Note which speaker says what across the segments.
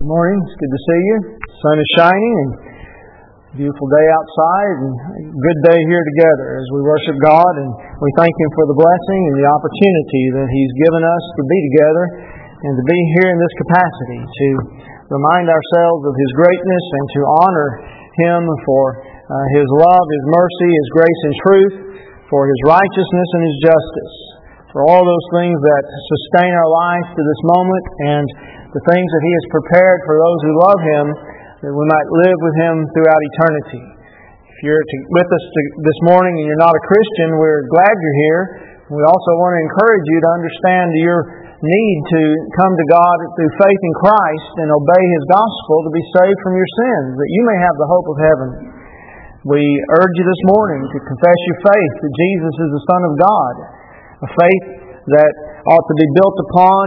Speaker 1: Morning. It's good to see you. The sun is shining and beautiful day outside and a good day here together as we worship God, and we thank Him for the blessing and the opportunity that He's given us to be together and to be here in this capacity to remind ourselves of His greatness and to honor Him for His love, His mercy, His grace and truth, for His righteousness and His justice, for all those things that sustain our life to this moment and the things that He has prepared for those who love Him, that we might live with Him throughout eternity. If you're with us this morning and you're not a Christian, we're glad you're here. We also want to encourage you to understand your need to come to God through faith in Christ and obey His gospel to be saved from your sins, that you may have the hope of heaven. We urge you this morning to confess your faith that Jesus is the Son of God, a faith that ought to be built upon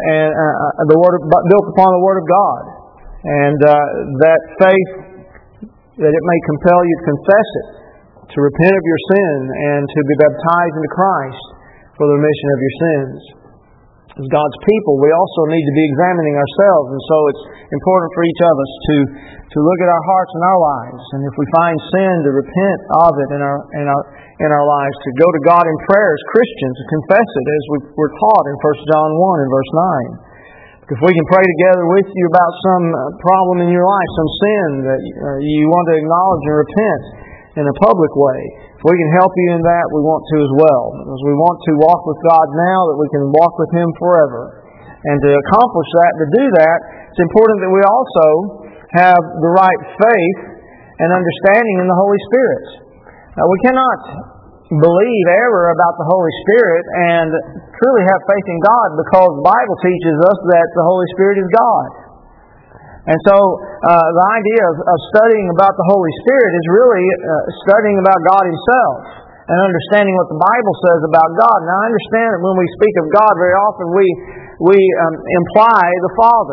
Speaker 1: built upon the Word of God, and that faith that it may compel you to confess it, to repent of your sin, and to be baptized into Christ for the remission of your sins. As God's people, we also need to be examining ourselves, and so it's important for each of us to look at our hearts and our lives, and if we find sin, to repent of it in our lives, to go to God in prayer as Christians, to confess it as we're taught in 1 John 1 and verse 9. If we can pray together with you about some problem in your life, some sin that you want to acknowledge and repent in a public way, if we can help you in that, we want to as well. Because we want to walk with God now, that we can walk with Him forever. And to accomplish that, to do that, it's important that we also have the right faith and understanding in the Holy Spirit. We cannot believe ever about the Holy Spirit and truly have faith in God, because the Bible teaches us that the Holy Spirit is God. And so the idea of studying about the Holy Spirit is really studying about God Himself and understanding what the Bible says about God. Now, I understand that when we speak of God, very often we imply the Father.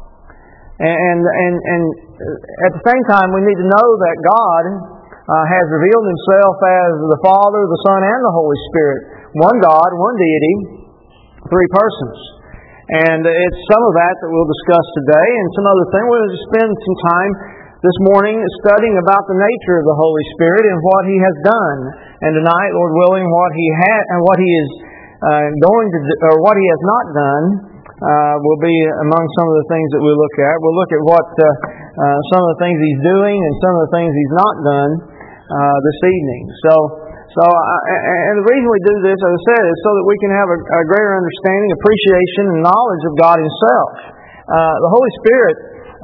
Speaker 1: And at the same time, we need to know that God has revealed Himself as the Father, the Son, and the Holy Spirit. One God, one deity, three persons. And it's some of that we'll discuss today, and some other thing. We'll just spend some time this morning studying about the nature of the Holy Spirit and what He has done. And tonight, Lord willing, what He is going to do, or what He has not done, will be among some of the things that we'll look at. We'll look at what some of the things He's doing and some of the things He's not done this evening. And the reason we do this, as I said, is so that we can have a greater understanding, appreciation, and knowledge of God Himself. The Holy Spirit,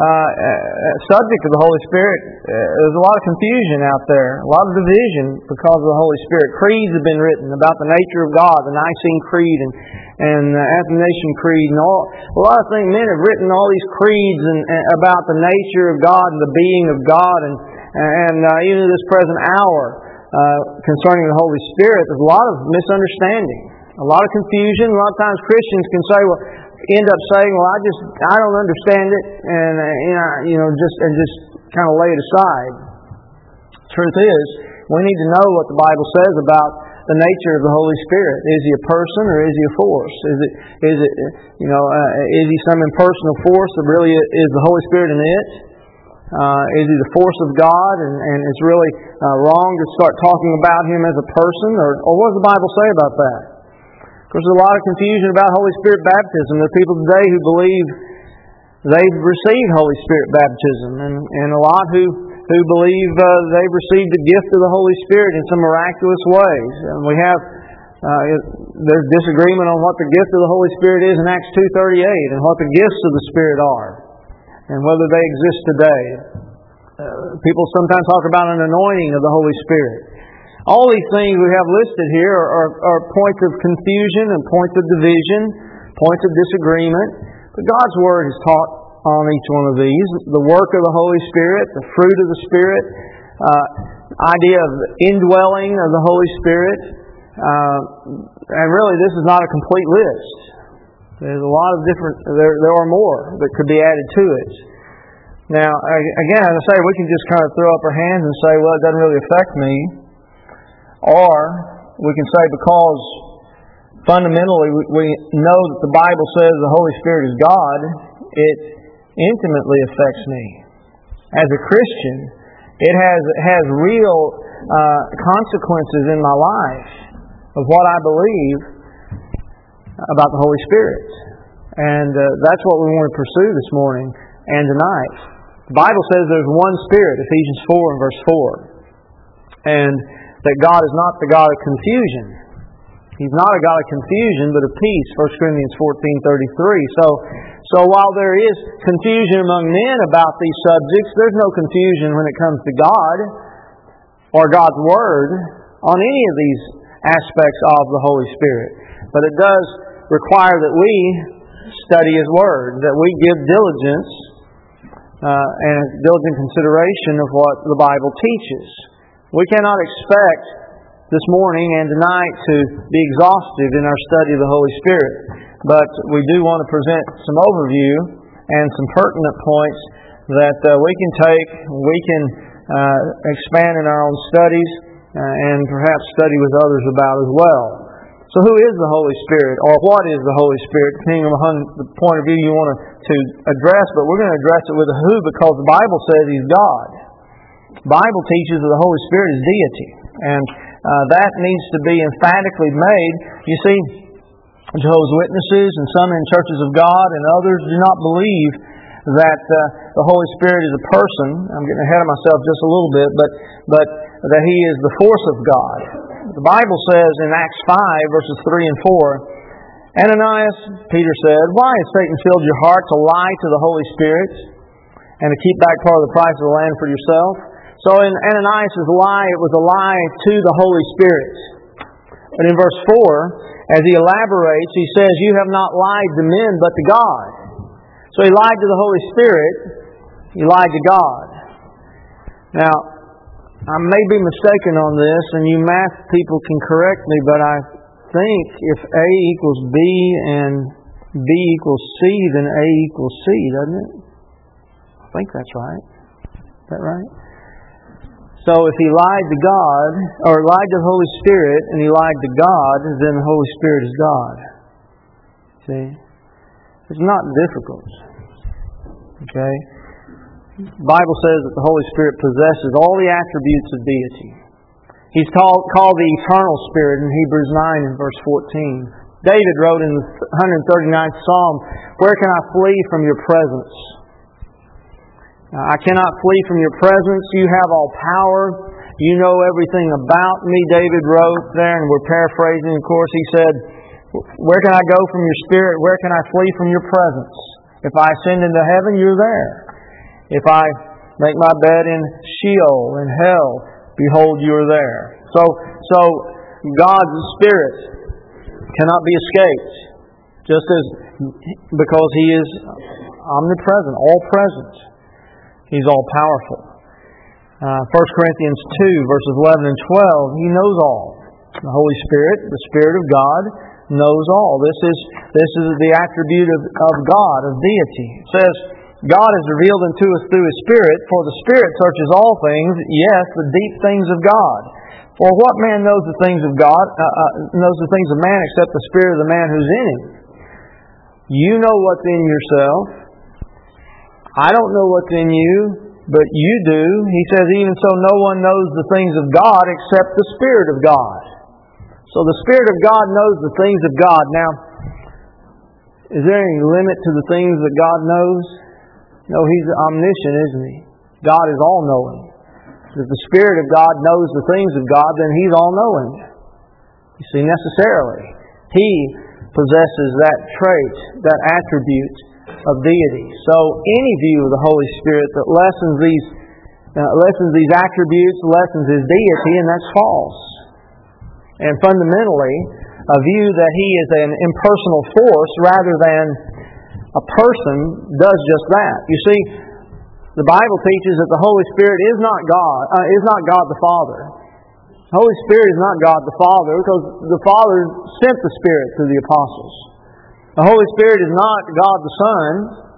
Speaker 1: subject of the Holy Spirit, there's a lot of confusion out there, a lot of division because of the Holy Spirit. Creeds have been written about the nature of God, the Nicene Creed and the Athanasian Creed, and a lot of things. Men have written all these creeds about the nature of God and the being of God, and even in this present hour. Concerning the Holy Spirit, there's a lot of misunderstanding, a lot of confusion. A lot of times Christians can say, end up saying, I don't understand it, and just kind of lay it aside. Truth is, we need to know what the Bible says about the nature of the Holy Spirit. Is He a person or is He a force? Is He some impersonal force that really is the Holy Spirit in it? Is He the force of God, and it's really wrong to start talking about Him as a person? Or what does the Bible say about that? Of course, there's a lot of confusion about Holy Spirit baptism. There are people today who believe they've received Holy Spirit baptism, and a lot who believe they've received the gift of the Holy Spirit in some miraculous ways. And we have there's disagreement on what the gift of the Holy Spirit is in Acts 2:38, and what the gifts of the Spirit are, and whether they exist today. People sometimes talk about an anointing of the Holy Spirit. All these things we have listed here are points of confusion and points of division, points of disagreement. But God's Word is taught on each one of these. The work of the Holy Spirit, the fruit of the Spirit, idea of indwelling of the Holy Spirit. And really, this is not a complete list. There's a lot of different, there are more that could be added to it. Now, again, as I say, we can just kind of throw up our hands and say, well, it doesn't really affect me. Or we can say, because fundamentally we know that the Bible says the Holy Spirit is God, intimately affects me. As a Christian, it has real consequences in my life of what I believe about the Holy Spirit. And that's what we want to pursue this morning and tonight. The Bible says there's one Spirit, Ephesians 4 and verse 4. And that God is not the God of confusion. He's not a God of confusion, but of peace, 1 Corinthians 14:33. So while there is confusion among men about these subjects, there's no confusion when it comes to God or God's Word on any of these aspects of the Holy Spirit. But it does require that we study His Word, that we give diligence and diligent consideration of what the Bible teaches. We cannot expect this morning and tonight to be exhaustive in our study of the Holy Spirit. But we do want to present some overview and some pertinent points that we can take, we can expand in our own studies, and perhaps study with others about as well. So who is the Holy Spirit, or what is the Holy Spirit, depending on the point of view you want to address, but we're going to address it with a who because the Bible says He's God. The Bible teaches that the Holy Spirit is deity, and that needs to be emphatically made. You see, Jehovah's Witnesses and some in churches of God and others do not believe that the Holy Spirit is a person. I'm getting ahead of myself just a little bit, but that He is the force of God. The Bible says in Acts 5, verses 3 and 4, Ananias, Peter said, "Why has Satan filled your heart to lie to the Holy Spirit and to keep back part of the price of the land for yourself?" So in Ananias' lie, it was a lie to the Holy Spirit. But in verse 4, as he elaborates, he says, "You have not lied to men, but to God." So he lied to the Holy Spirit, he lied to God. Now, I may be mistaken on this, and you math people can correct me, but I think if A equals B and B equals C, then A equals C, doesn't it? I think that's right. Is that right? So if he lied to God, or lied to the Holy Spirit, and he lied to God, then the Holy Spirit is God. See? It's not difficult. Okay? The Bible says that the Holy Spirit possesses all the attributes of deity. He's called the Eternal Spirit in Hebrews 9 and verse 14. David wrote in the 139th Psalm, "Where can I flee from your presence? I cannot flee from your presence. You have all power. You know everything about me," David wrote there, and we're paraphrasing, of course. He said, "Where can I go from your Spirit? Where can I flee from your presence? If I ascend into heaven, you're there. If I make my bed in Sheol, in hell, behold, you're there." So God's Spirit cannot be escaped, just as because He is omnipresent, all-present. He's all-powerful. 1 Corinthians 2, verses 11 and 12, He knows all. The Holy Spirit, the Spirit of God, knows all. This is the attribute of God, of deity. It says, "God is revealed unto us through His Spirit, for the Spirit searches all things, yes, the deep things of God. For what man knows the things of God, knows the things of man, except the spirit of the man who's in him? You know what's in yourself. I don't know what's in you, but you do." He says, "Even so, no one knows the things of God except the Spirit of God." So the Spirit of God knows the things of God. Now, is there any limit to the things that God knows? No, He's omniscient, isn't He? God is all-knowing. If the Spirit of God knows the things of God, then He's all-knowing. You see, necessarily, He possesses that trait, that attribute of deity. So any view of the Holy Spirit that lessens these attributes, lessens His deity, and that's false. And fundamentally, a view that He is an impersonal force rather than a person does just that. You see, the Bible teaches that the Holy Spirit is not God the Father. The Holy Spirit is not God the Father because the Father sent the Spirit to the apostles. The Holy Spirit is not God the Son.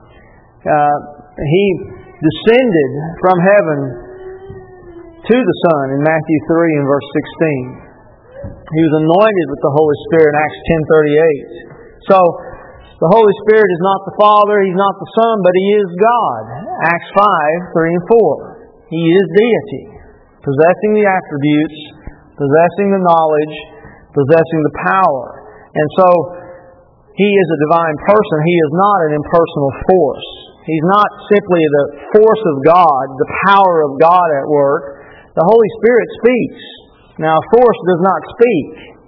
Speaker 1: He descended from heaven to the Son in Matthew 3 and verse 16. He was anointed with the Holy Spirit in Acts 10:38. So The Holy Spirit is not the Father, He's not the Son, but He is God. Acts 5:3 and 4. He is deity, possessing the attributes, possessing the knowledge, possessing the power. And so, He is a divine person. He is not an impersonal force. He's not simply the force of God, the power of God at work. The Holy Spirit speaks. Now, a force does not speak.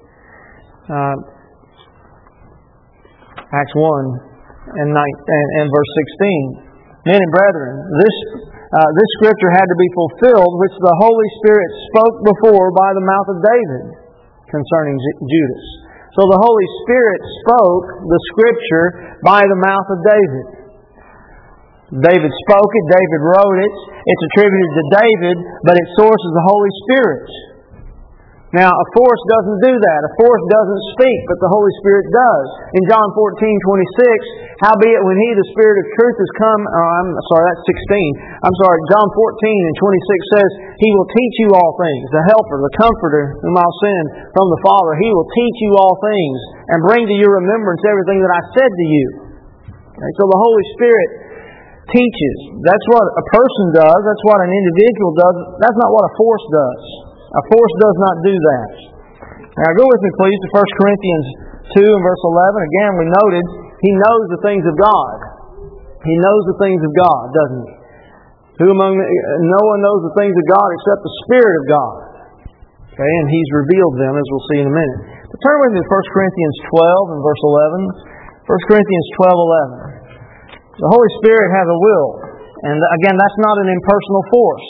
Speaker 1: Acts 1 and verse 16. Men and brethren, this scripture had to be fulfilled, which the Holy Spirit spoke before by the mouth of David concerning Judas. So the Holy Spirit spoke the scripture by the mouth of David. David spoke it, David wrote it, it's attributed to David, but its source is the Holy Spirit. Now, a force doesn't do that. A force doesn't speak, but the Holy Spirit does. In John 14:26, howbeit when He, the Spirit of truth, is come... that's 16. John 14 and 26 says, He will teach you all things. The Helper, the Comforter, whom I'll send from the Father, He will teach you all things and bring to your remembrance everything that I said to you. Okay, so the Holy Spirit teaches. That's what a person does. That's what an individual does. That's not what a force does. A force does not do that. Now go with me please to 1 Corinthians 2 and verse 11. Again, we noted He knows the things of God. He knows the things of God, doesn't He? No one knows the things of God except the Spirit of God. Okay, and He's revealed them, as we'll see in a minute. But turn with me to 1 Corinthians 12 and verse 11. 1 Corinthians 12:11. The Holy Spirit has a will. And again, that's not an impersonal force.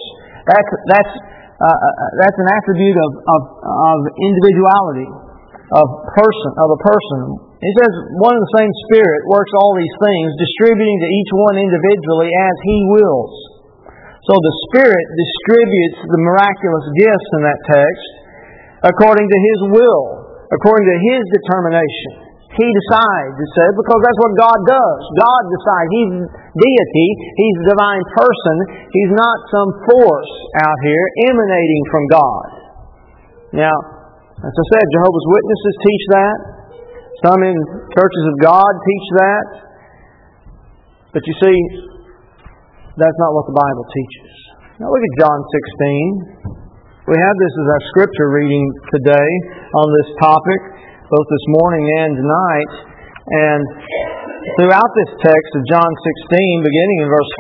Speaker 1: That's an attribute of individuality, of a person. He says, one and the same Spirit works all these things, distributing to each one individually as He wills. So the Spirit distributes the miraculous gifts in that text according to His will, according to His determination. He decides, it says, because that's what God does. God decides. He's deity. He's a divine person. He's not some force out here emanating from God. Now, as I said, Jehovah's Witnesses teach that. Some in churches of God teach that. But you see, that's not what the Bible teaches. Now look at John 16. We have this as our scripture reading today on this topic, both this morning and tonight. And throughout this text of John 16, beginning in verse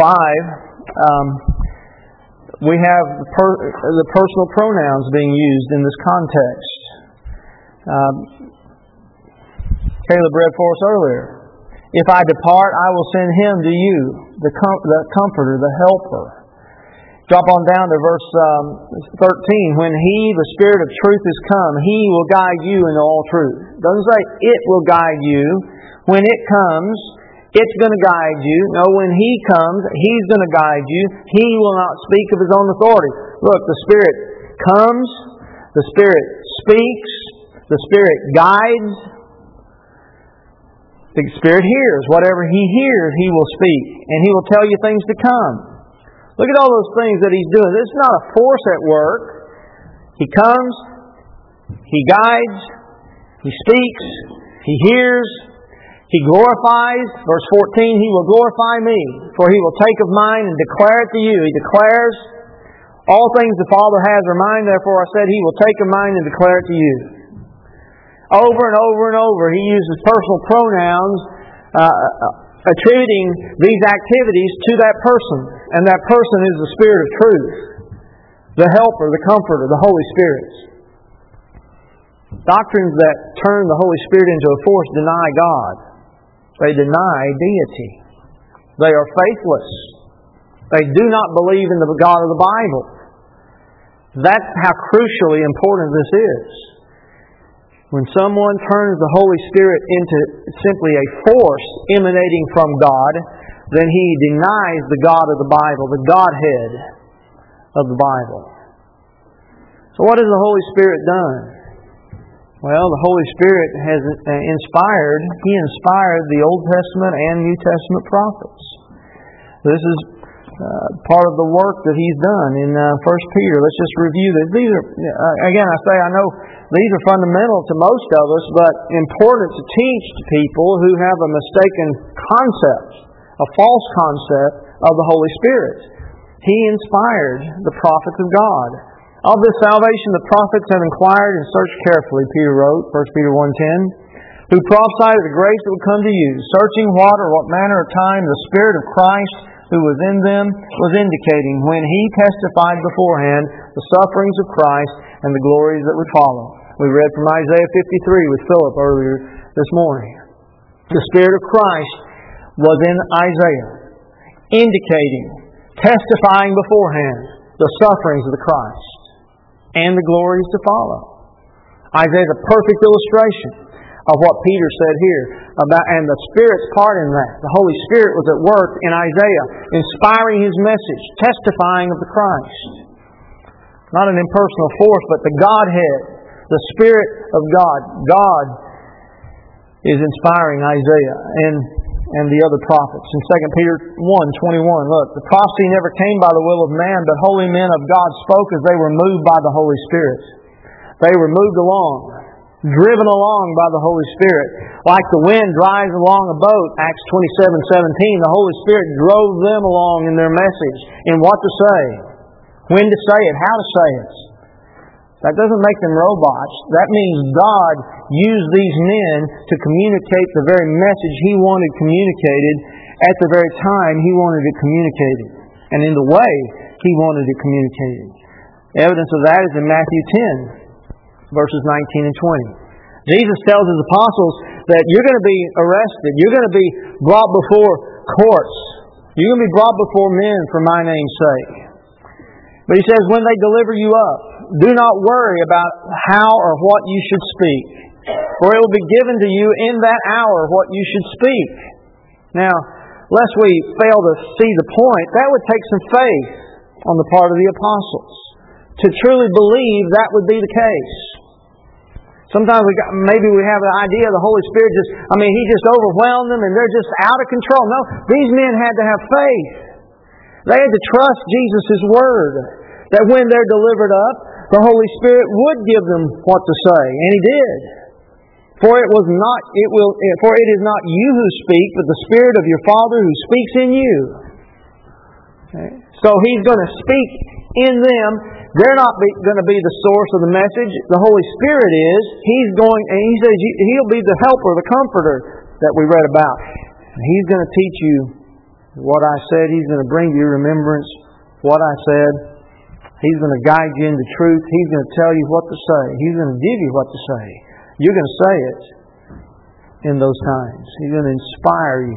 Speaker 1: 5, we have the personal pronouns being used in this context. Caleb read for us earlier. If I depart, I will send Him to you, the Comforter, the Helper. Drop on down to verse 13. When He, the Spirit of truth, is come, He will guide you into all truth. It doesn't say it will guide you. When it comes, it's going to guide you. No, when He comes, He's going to guide you. He will not speak of His own authority. Look, the Spirit comes, the Spirit speaks, the Spirit guides, the Spirit hears. Whatever He hears, He will speak, and He will tell you things to come. Look at all those things that He's doing. It's not a force at work. He comes, He guides, He speaks, He hears, He glorifies. Verse 14, He will glorify me, for He will take of mine and declare it to you. He declares, all things the Father has are mine, therefore I said He will take of mine and declare it to you. Over and over and over, He uses personal pronouns, attributing these activities to that person. And that person is the Spirit of truth, the Helper, the Comforter, the Holy Spirit. Doctrines that turn the Holy Spirit into a force deny God. They deny deity. They are faithless. They do not believe in the God of the Bible. That's how crucially important this is. When someone turns the Holy Spirit into simply a force emanating from God, then he denies the God of the Bible, the Godhead of the Bible. So what has the Holy Spirit done? Well, the Holy Spirit has inspired the Old Testament and New Testament prophets. This is part of the work that He's done in 1 Peter. Let's just review this. These are, again, I know these are fundamental to most of us, but important to teach to people who have a mistaken concept, a false concept of the Holy Spirit. He inspired the prophets of God. Of this salvation the prophets have inquired and searched carefully, Peter wrote, 1 Peter 1:10, who prophesied of the grace that would come to you, searching what or what manner of time the Spirit of Christ who was in them was indicating when He testified beforehand the sufferings of Christ and the glories that would follow. We read from Isaiah 53 with Philip earlier this morning. The Spirit of Christ was in Isaiah, indicating, testifying beforehand the sufferings of the Christ and the glories to follow. Isaiah is a perfect illustration of what Peter said here about, and the Spirit's part in that. The Holy Spirit was at work in Isaiah, inspiring his message, testifying of the Christ. Not an impersonal force, but the Godhead, the Spirit of God. God is inspiring Isaiah and the other prophets. In 2 Peter 1:21, look, the prophecy never came by the will of man, but holy men of God spoke as they were moved by the Holy Spirit. They were moved along, driven along by the Holy Spirit. Like the wind drives along a boat, Acts 27:17, the Holy Spirit drove them along in their message, in what to say, when to say it, how to say it. That doesn't make them robots. That means God used these men to communicate the very message He wanted communicated at the very time He wanted it communicated, and in the way He wanted it communicated. Evidence of that is in Matthew 10, verses 19 and 20. Jesus tells His apostles that you're going to be arrested. You're going to be brought before courts. You're going to be brought before men for my name's sake. But He says, when they deliver you up, do not worry about how or what you should speak, for it will be given to you in that hour what you should speak. Now, lest we fail to see the point, that would take some faith on the part of the apostles to truly believe that would be the case. Sometimes maybe we have the idea the Holy Spirit He just overwhelmed them and they're just out of control. No, these men had to have faith. They had to trust Jesus' word, that when they're delivered up, the Holy Spirit would give them what to say, and He did. For it is not you who speak, but the Spirit of your Father who speaks in you. Okay? So He's going to speak in them. They're not going to be the source of the message. The Holy Spirit is. He says He'll be the helper, the comforter that we read about. And He's going to teach you what I said. He's going to bring to your remembrance what I said. He's going to guide you into truth. He's going to tell you what to say. He's going to give you what to say. You're going to say it in those times. He's going to inspire you.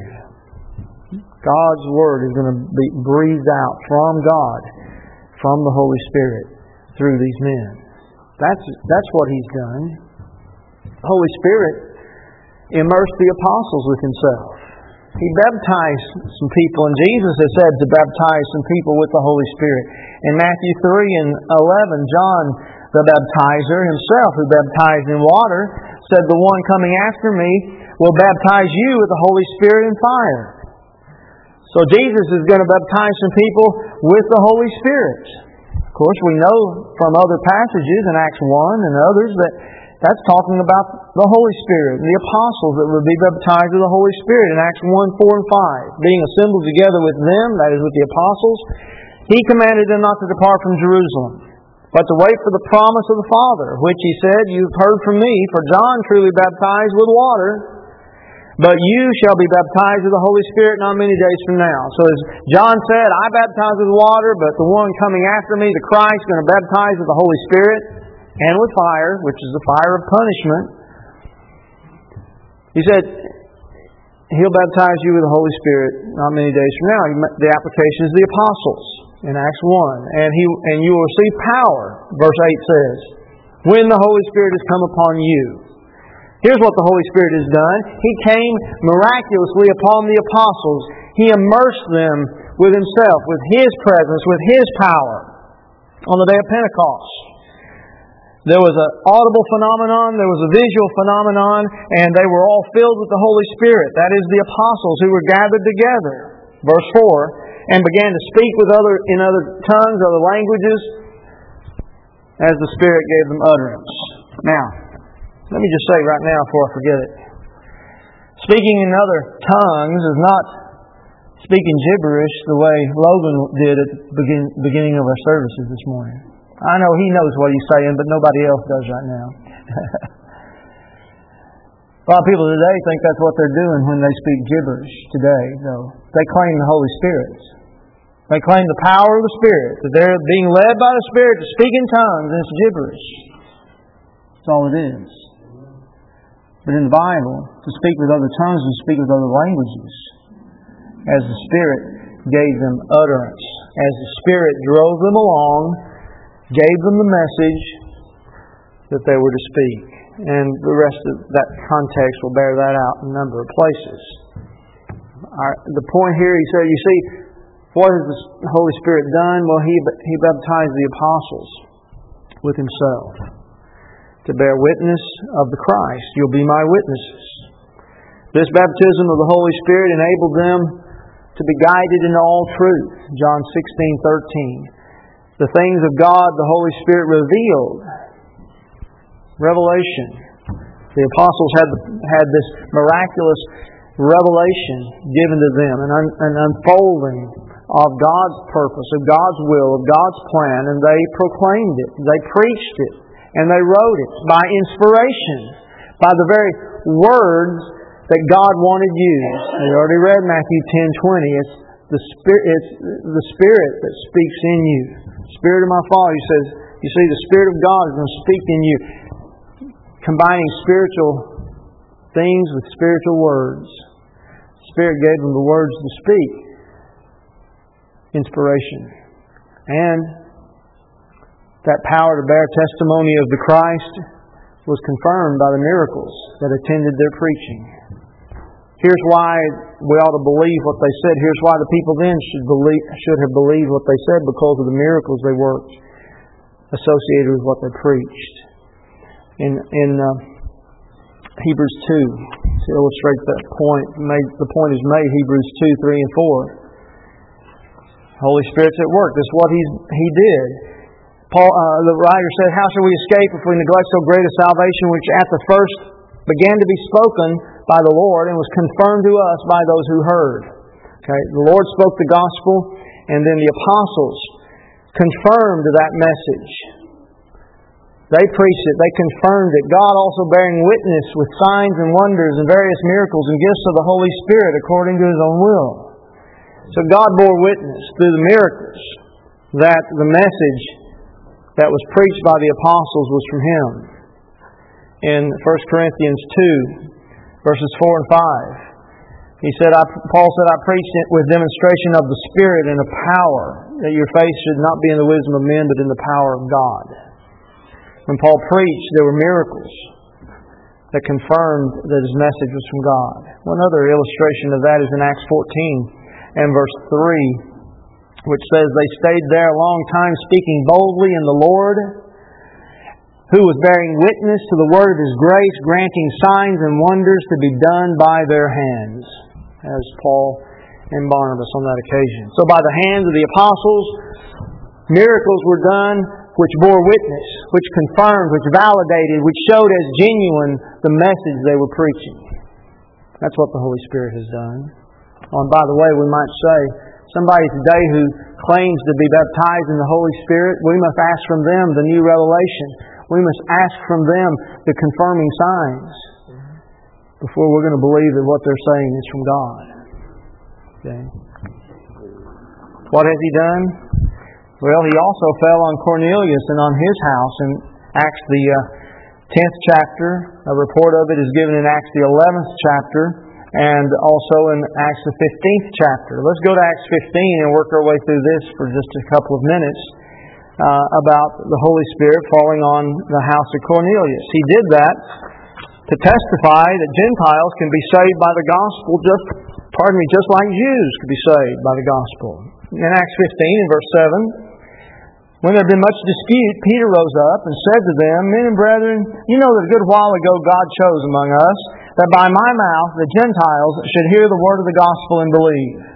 Speaker 1: God's Word is going to be breathed out from God, from the Holy Spirit, through these men. That's what He's done. The Holy Spirit immersed the apostles with Himself. He baptized some people, and Jesus has said to baptize some people with the Holy Spirit. In Matthew 3 and 11, John the baptizer himself, who baptized in water, said, the one coming after me will baptize you with the Holy Spirit and fire. So Jesus is going to baptize some people with the Holy Spirit. Of course, we know from other passages in Acts 1 and others that that's talking about the Holy Spirit and the apostles that would be baptized with the Holy Spirit in Acts 1, 4, and 5. Being assembled together with them, that is with the apostles, He commanded them not to depart from Jerusalem, but to wait for the promise of the Father, which He said, you've heard from me, for John truly baptized with water, but you shall be baptized with the Holy Spirit not many days from now. So as John said, I baptize with water, but the one coming after me, the Christ, is going to baptize with the Holy Spirit and with fire, which is the fire of punishment. He said, He'll baptize you with the Holy Spirit not many days from now. The application is the apostles in Acts 1. And you will receive power, verse 8 says, when the Holy Spirit has come upon you. Here's what the Holy Spirit has done. He came miraculously upon the apostles. He immersed them with Himself, with His presence, with His power on the day of Pentecost. There was an audible phenomenon, there was a visual phenomenon, and they were all filled with the Holy Spirit. That is the apostles who were gathered together. Verse 4, and began to speak in other tongues, other languages, as the Spirit gave them utterance. Now, let me just say right now before I forget it. Speaking in other tongues is not speaking gibberish the way Logan did at the beginning of our services this morning. I know he knows what he's saying, but nobody else does right now. A lot of people today think that's what they're doing when they speak gibberish today, though. They claim the Holy Spirit. They claim the power of the Spirit, that they're being led by the Spirit to speak in tongues, and it's gibberish. That's all it is. But in the Bible, to speak with other tongues and speak with other languages, as the Spirit gave them utterance, as the Spirit drove them along, gave them the message that they were to speak. And the rest of that context will bear that out in a number of places. The point here, he said, you see, what has the Holy Spirit done? Well, He baptized the apostles with Himself to bear witness of the Christ. You'll be my witnesses. This baptism of the Holy Spirit enabled them to be guided into all truth. John 16:13. The things of God the Holy Spirit revealed. Revelation. The apostles had this miraculous revelation given to them, an unfolding of God's purpose, of God's will, of God's plan, and they proclaimed it, they preached it, and they wrote it by inspiration, by the very words that God wanted used. We already read Matthew 10:20. It's the Spirit that speaks in you. Spirit of my Father, He says, you see, the Spirit of God is going to speak in you. Combining spiritual things with spiritual words. The Spirit gave them the words to speak. Inspiration. And that power to bear testimony of the Christ was confirmed by the miracles that attended their preaching. Here's why we ought to believe what they said. Here's why the people then should have believed what they said, because of the miracles they worked associated with what they preached. In Hebrews 2, to illustrate that point, the point is made, Hebrews 2, 3, and 4. Holy Spirit's at work. This is what He did. Paul, the writer said, how shall we escape if we neglect so great a salvation, which at the first began to be spoken by the Lord and was confirmed to us by those who heard? Okay, the Lord spoke the gospel, and then the apostles confirmed that message. They preached it. They confirmed it. God also bearing witness with signs and wonders and various miracles and gifts of the Holy Spirit according to His own will. So God bore witness through the miracles that the message that was preached by the apostles was from Him. In 1 Corinthians 2, verses 4 and 5, Paul said, I preached it with demonstration of the Spirit and of power, that your faith should not be in the wisdom of men, but in the power of God. When Paul preached, there were miracles that confirmed that his message was from God. One other illustration of that is in Acts 14 and verse 3, which says, they stayed there a long time speaking boldly in the Lord, who was bearing witness to the word of His grace, granting signs and wonders to be done by their hands, as Paul and Barnabas on that occasion. So by the hands of the apostles, miracles were done which bore witness, which confirmed, which validated, which showed as genuine the message they were preaching. That's what the Holy Spirit has done. And by the way, we might say, somebody today who claims to be baptized in the Holy Spirit, we must ask from them the new revelation. We must ask from them the confirming signs before we're going to believe that what they're saying is from God. Okay. What has He done? Well, He also fell on Cornelius and on his house in Acts the 10th chapter. A report of it is given in Acts the 11th chapter and also in Acts the 15th chapter. Let's go to Acts 15 and work our way through this for just a couple of minutes about the Holy Spirit falling on the house of Cornelius. He did that to testify that Gentiles can be saved by the gospel just like Jews could be saved by the gospel. In Acts 15 and verse 7, when there had been much dispute, Peter rose up and said to them, men and brethren, you know that a good while ago God chose among us that by my mouth the Gentiles should hear the word of the gospel and believe.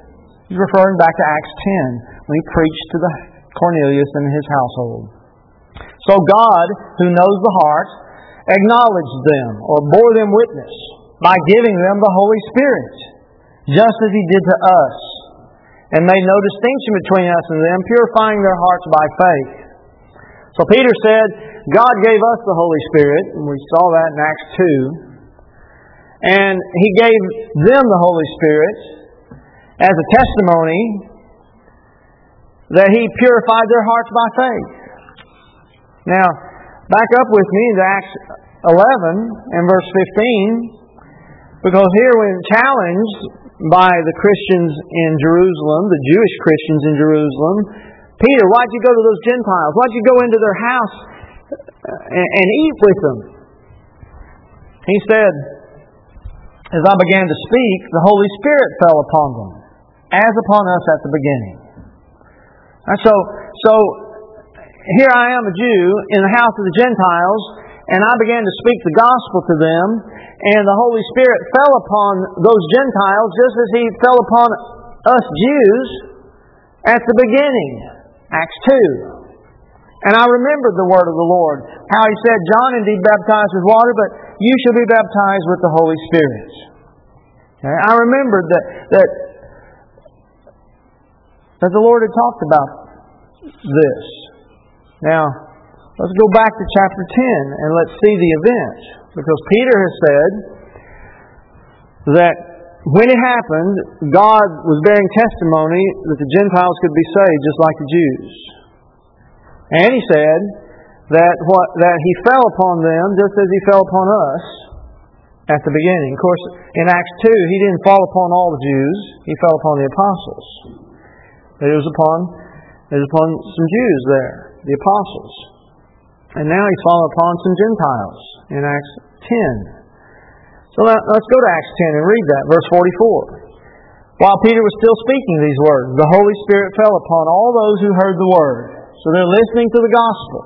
Speaker 1: He's referring back to Acts 10 when he preached to the Cornelius and his household. So God, who knows the heart, acknowledged them or bore them witness by giving them the Holy Spirit, just as He did to us, and made no distinction between us and them, purifying their hearts by faith. So Peter said, God gave us the Holy Spirit, and we saw that in Acts 2, and He gave them the Holy Spirit as a testimony that He purified their hearts by faith. Now, back up with me to Acts 11 and verse 15, because here when challenged by the Christians in Jerusalem, the Jewish Christians in Jerusalem, Peter, why'd you go to those Gentiles? Why'd you go into their house and eat with them? He said, as I began to speak, the Holy Spirit fell upon them, as upon us at the beginning. And so here I am, a Jew, in the house of the Gentiles, and I began to speak the gospel to them, and the Holy Spirit fell upon those Gentiles just as He fell upon us Jews at the beginning. Acts 2. And I remembered the word of the Lord, how He said, John indeed baptized with water, but you shall be baptized with the Holy Spirit. Okay? I remembered that the Lord had talked about this. Now, let's go back to chapter 10 and let's see the event. Because Peter has said that when it happened, God was bearing testimony that the Gentiles could be saved just like the Jews. And He said that He fell upon them just as He fell upon us at the beginning. Of course, in Acts 2, He didn't fall upon all the Jews. He fell upon the apostles. It was upon some Jews there, the apostles. And now He's fallen upon some Gentiles in Acts 10. So let's go to Acts 10 and read that, verse 44. While Peter was still speaking these words, the Holy Spirit fell upon all those who heard the word. So they're listening to the gospel.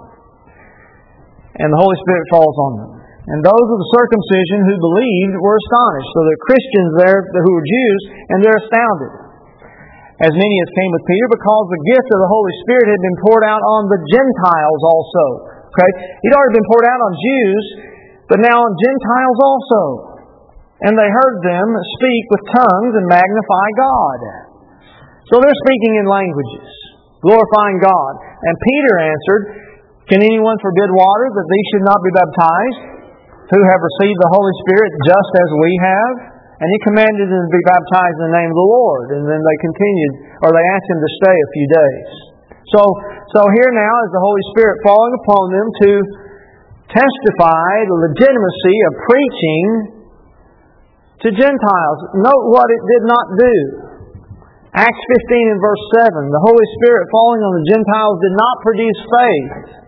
Speaker 1: And the Holy Spirit falls on them. And those of the circumcision who believed were astonished. So there are Christians there who were Jews, and they're astounded. As many as came with Peter, because the gift of the Holy Spirit had been poured out on the Gentiles also. Okay? He'd already been poured out on Jews, but now on Gentiles also. And they heard them speak with tongues and magnify God. So they're speaking in languages, glorifying God. And Peter answered, Can anyone forbid water that these should not be baptized, who have received the Holy Spirit just as we have? And he commanded them to be baptized in the name of the Lord. And then they continued, or they asked him to stay a few days. So here now is the Holy Spirit falling upon them to testify the legitimacy of preaching to Gentiles. Note what it did not do. Acts 15 and verse 7. The Holy Spirit falling on the Gentiles did not produce faith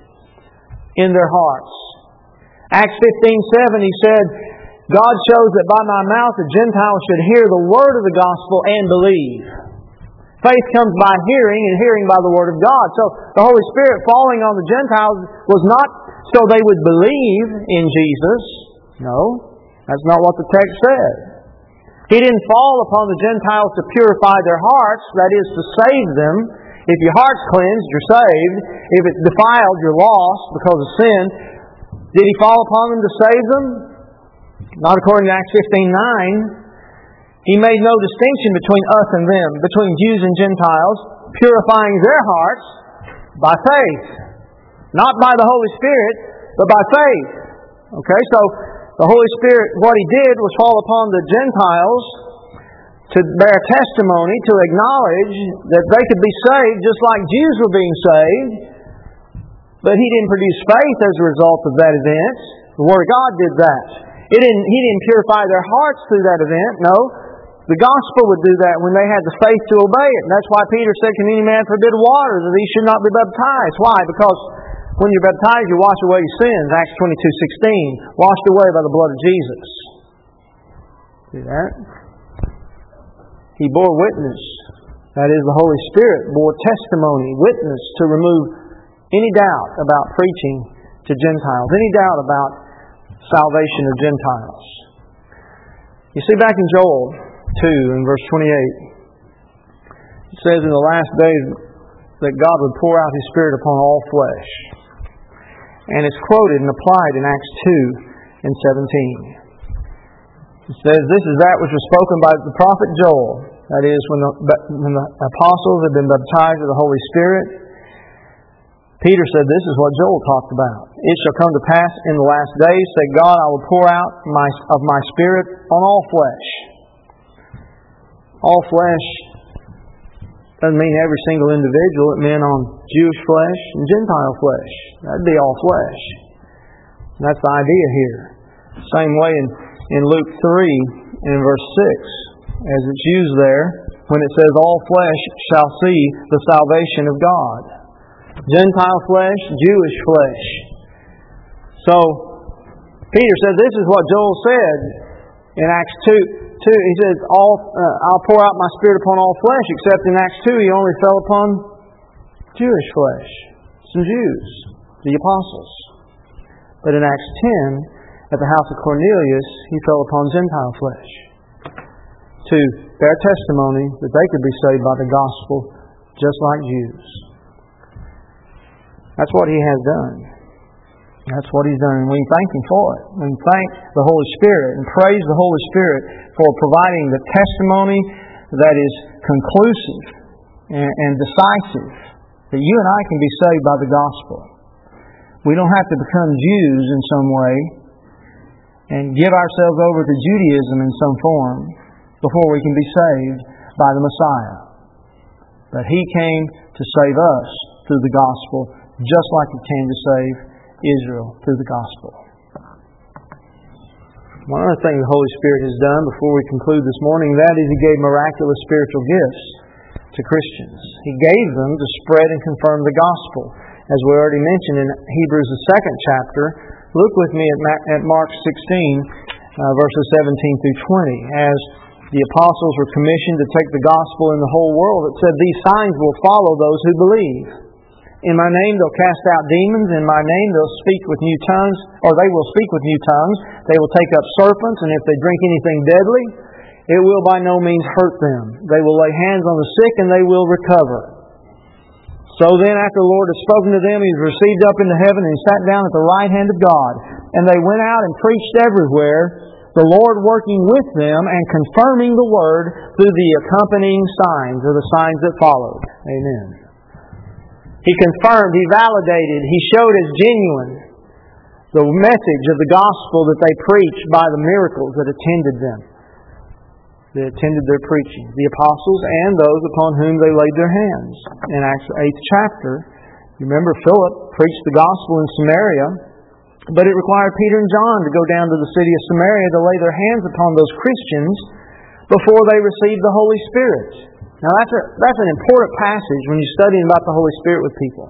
Speaker 1: in their hearts. Acts 15:7, he said, God shows that by my mouth the Gentiles should hear the word of the gospel and believe. Faith comes by hearing, and hearing by the word of God. So the Holy Spirit falling on the Gentiles was not so they would believe in Jesus. No, that's not what the text said. He didn't fall upon the Gentiles to purify their hearts, that is, to save them. If your heart's cleansed, you're saved. If it's defiled, you're lost because of sin. Did He fall upon them to save them? Not according to Acts 15:9. He made no distinction between us and them, between Jews and Gentiles, purifying their hearts by faith. Not by the Holy Spirit, but by faith. Okay, so the Holy Spirit, what He did was fall upon the Gentiles to bear testimony, to acknowledge that they could be saved just like Jews were being saved. But He didn't produce faith as a result of that event. The Word of God did that. He didn't purify their hearts through that event. No. The gospel would do that when they had the faith to obey it. And that's why Peter said, Can any man forbid water that he should not be baptized? Why? Because when you're baptized, you wash away your sins. Acts 22:16. Washed away by the blood of Jesus. See that? He bore witness. That is, the Holy Spirit bore testimony, witness to remove any doubt about preaching to Gentiles. Any doubt about salvation of Gentiles. You see back in Joel 2 in verse 28. It says in the last days that God would pour out His Spirit upon all flesh. And it's quoted and applied in Acts 2 and 17. It says, "This is that which was spoken by the prophet Joel." That is, when the apostles had been baptized with the Holy Spirit, Peter said, "This is what Joel talked about. It shall come to pass in the last days, say God, I will pour out of my Spirit on all flesh." All flesh doesn't mean every single individual. It meant on Jewish flesh and Gentile flesh. That'd be all flesh. And that's the idea here. Same way in Luke 3 and in verse 6, as it's used there, when it says, "All flesh shall see the salvation of God." Gentile flesh, Jewish flesh. So, Peter said, this is what Joel said in Acts 2. He says, I'll pour out my Spirit upon all flesh, except in Acts 2 He only fell upon Jewish flesh, some Jews, the apostles. But in Acts 10, at the house of Cornelius, He fell upon Gentile flesh to bear testimony that they could be saved by the gospel just like Jews. That's what He has done. That's what He's done, and we thank Him for it. We thank the Holy Spirit and praise the Holy Spirit for providing the testimony that is conclusive and decisive that you and I can be saved by the gospel. We don't have to become Jews in some way and give ourselves over to Judaism in some form before we can be saved by the Messiah. But He came to save us through the gospel, just like He came to save Israel through the gospel. One other thing the Holy Spirit has done before we conclude this morning, that is He gave miraculous spiritual gifts to Christians. He gave them to spread and confirm the gospel. As we already mentioned in Hebrews, the 2nd chapter, look with me at Mark 16, verses 17 through 20. As the apostles were commissioned to take the gospel in the whole world, it said, "These signs will follow those who believe. In my name they'll cast out demons. In my name they'll speak with new tongues, or they will speak with new tongues. They will take up serpents, and if they drink anything deadly, it will by no means hurt them. They will lay hands on the sick, and they will recover." So then, after the Lord had spoken to them, He was received up into heaven, and He sat down at the right hand of God. And they went out and preached everywhere, the Lord working with them and confirming the word through the accompanying signs, or the signs that followed. Amen. He confirmed, He validated, He showed as genuine the message of the gospel that they preached by the miracles that attended them, that attended their preaching. The apostles and those upon whom they laid their hands. In Acts 8th chapter, you remember Philip preached the gospel in Samaria, but it required Peter and John to go down to the city of Samaria to lay their hands upon those Christians before they received the Holy Spirit. Now that's an important passage when you're studying about the Holy Spirit with people.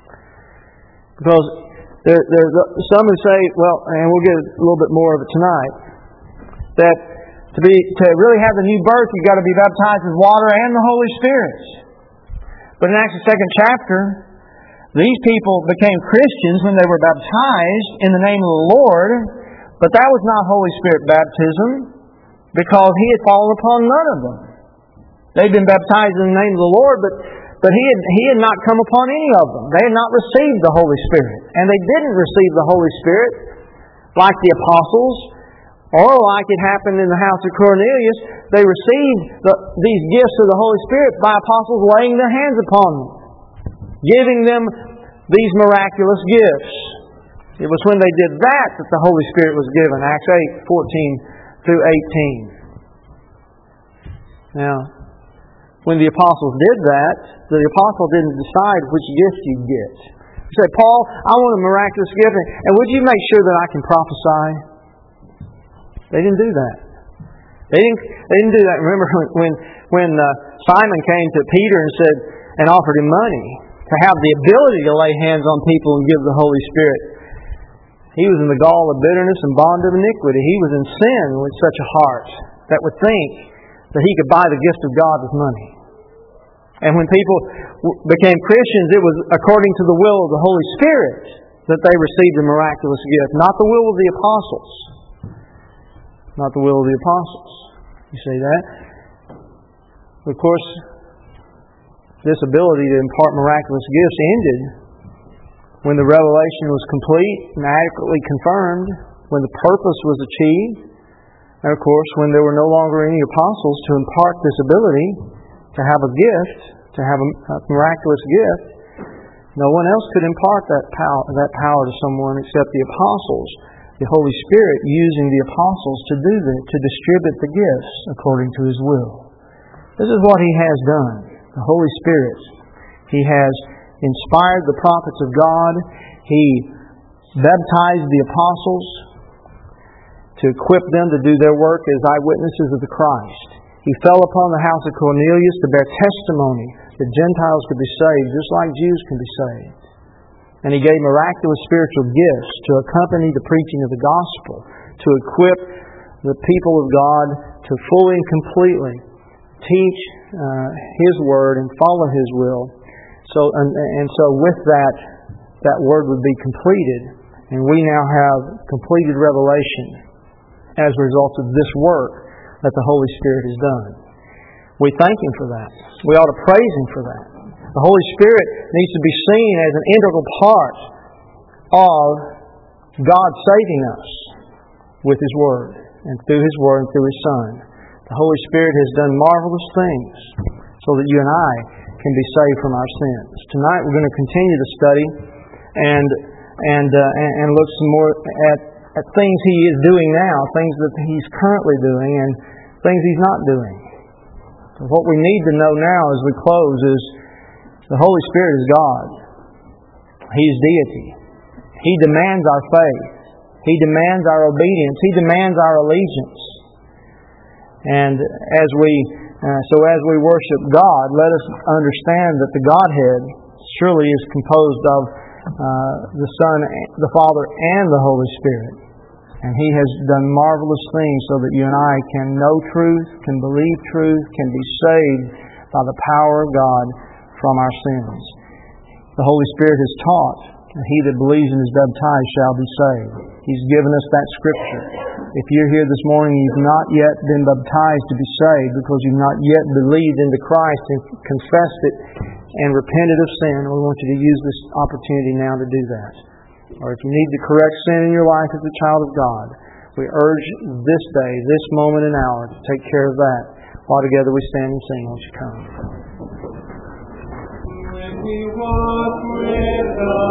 Speaker 1: Because there's some who say, well, and we'll get a little bit more of it tonight, that to really have the new birth, you've got to be baptized with water and the Holy Spirit. But in Acts 2nd chapter, these people became Christians when they were baptized in the name of the Lord, but that was not Holy Spirit baptism because He had fallen upon none of them. They'd been baptized in the name of the Lord, but He had not come upon any of them. They had not received the Holy Spirit. And they didn't receive the Holy Spirit like the apostles, or like it happened in the house of Cornelius. They received these gifts of the Holy Spirit by apostles laying their hands upon them, giving them these miraculous gifts. It was when they did that the Holy Spirit was given. Acts 8:14 through 18. Now, when the apostles did that, the apostle didn't decide which gift you'd get. You say, Paul, I want a miraculous gift, and would you make sure that I can prophesy? They didn't do that. They didn't do that. Remember when Simon came to Peter and said and offered him money to have the ability to lay hands on people and give the Holy Spirit. He was in the gall of bitterness and bond of iniquity. He was in sin with such a heart that would think that he could buy the gift of God with money. And when people became Christians, it was according to the will of the Holy Spirit that they received the miraculous gift, not the will of the apostles. Not the will of the apostles. You see that? Of course, this ability to impart miraculous gifts ended when the revelation was complete and adequately confirmed, when the purpose was achieved, and of course when there were no longer any apostles to impart this ability, to have a gift, to have a miraculous gift. No one else could impart that power to someone except the apostles, the Holy Spirit using the apostles to do that, to distribute the gifts according to His will. This is what He has done. The Holy Spirit. He has inspired the prophets of God. He baptized the apostles to equip them to do their work as eyewitnesses of the Christ. He fell upon the house of Cornelius to bear testimony that Gentiles could be saved just like Jews can be saved. And He gave miraculous spiritual gifts to accompany the preaching of the gospel, to equip the people of God to fully and completely teach His Word and follow His will. So with that Word would be completed, and we now have completed revelation as a result of this work that the Holy Spirit has done. We thank Him for that. We ought to praise Him for that. The Holy Spirit needs to be seen as an integral part of God saving us with His Word, and through His Word and through His Son. The Holy Spirit has done marvelous things so that you and I can be saved from our sins. Tonight we're going to continue the study and look some more at things He is doing now, things that He's currently doing, and things He's not doing. So what we need to know now as we close is the Holy Spirit is God. He is deity. He demands our faith. He demands our obedience. He demands our allegiance. And as we worship God, let us understand that the Godhead surely is composed of the Son, the Father, and the Holy Spirit. And He has done marvelous things so that you and I can know truth, can believe truth, can be saved by the power of God from our sins. The Holy Spirit has taught that he that believes and is baptized shall be saved. He's given us that Scripture. If you're here this morning and you've not yet been baptized to be saved because you've not yet believed into Christ and confessed it and repented of sin, we want you to use this opportunity now to do that. Or if you need to correct sin in your life as a child of God, we urge this day, this moment and hour to take care of that. While together we stand and sing, won't you come? When we walk with God.